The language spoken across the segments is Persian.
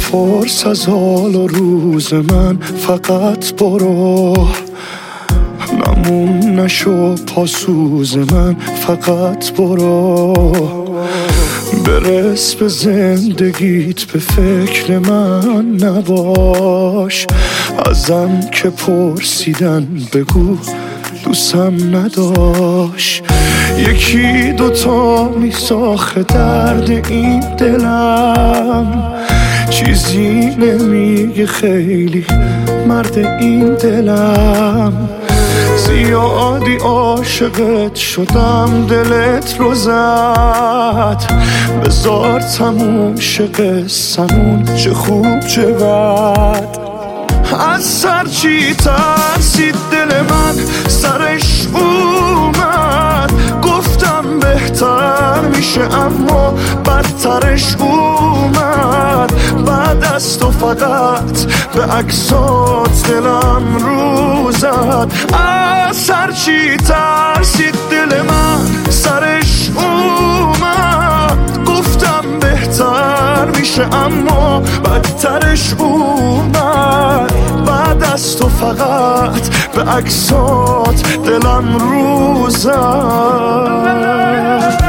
بپرس از حال و روز من، فقط برو. نمون نشو پاسوز من، فقط برو. برس به زندگیت، به فکر من نباش. ازم که پرسیدن بگو دوستم نداشت. یکی دوتا میساخه درد این دلم، چیزی نمیگه خیلی مرد این دلم. زیادی عاشقت شدم دلت رو زد، بذار تموم شه قصمون، چه خوب چه بد. از سر چی ترسید دل من، سرش اومد. گفتم بهتر میشه اما بدترش اومد. بعد از تو فقط به عکسات دلم رو زد. از سر چی ترسید دل من، سرش اومد. گفتم بهتر میشه اما بدترش اومد. بعد از تو فقط به عکسات دلم رو زد.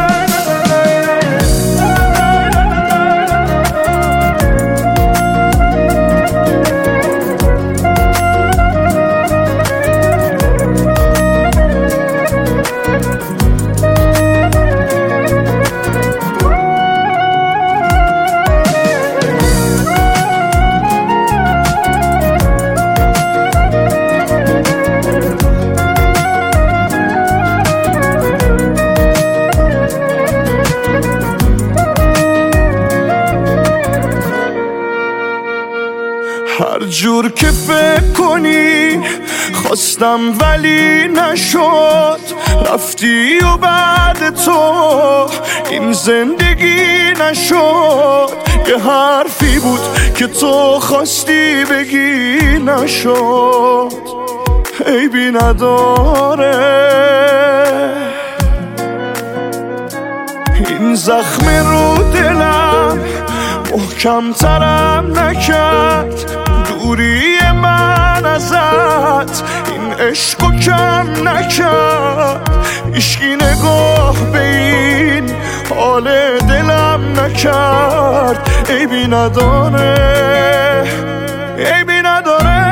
هر جور که فکر کنی خواستم ولی نشد. رفتی و بعد تو این زندگی نشد. یه حرفی بود که تو خواستی بگی نشد. عیبی نداره این زخم رو دلم محکم ترم نکرد. دوری من ازت این عشقو کم نکرد. هیچکی نگاه به این حال دلم نکرد. عیبی نداره، عیبی نداره.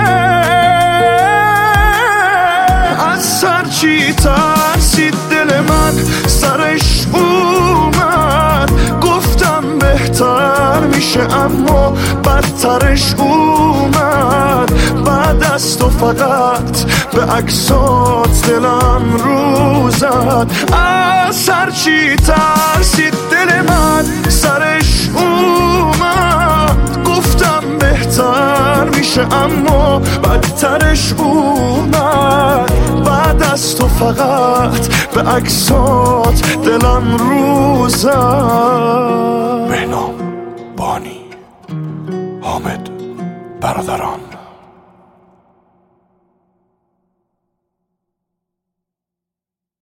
از سر چی ترسید دل من، سرش اومد. گفتم بهتر میشه اما بدترش اومد. بعد از تو فقط به عکسات دلم رو زد. از سر چی ترسید دل من، سرش اومد. گفتم بهتر میشه اما بدترش اومد. بعد از تو فقط به عکسات دلم رو زد. بهنام، بانی، حامد، برادران.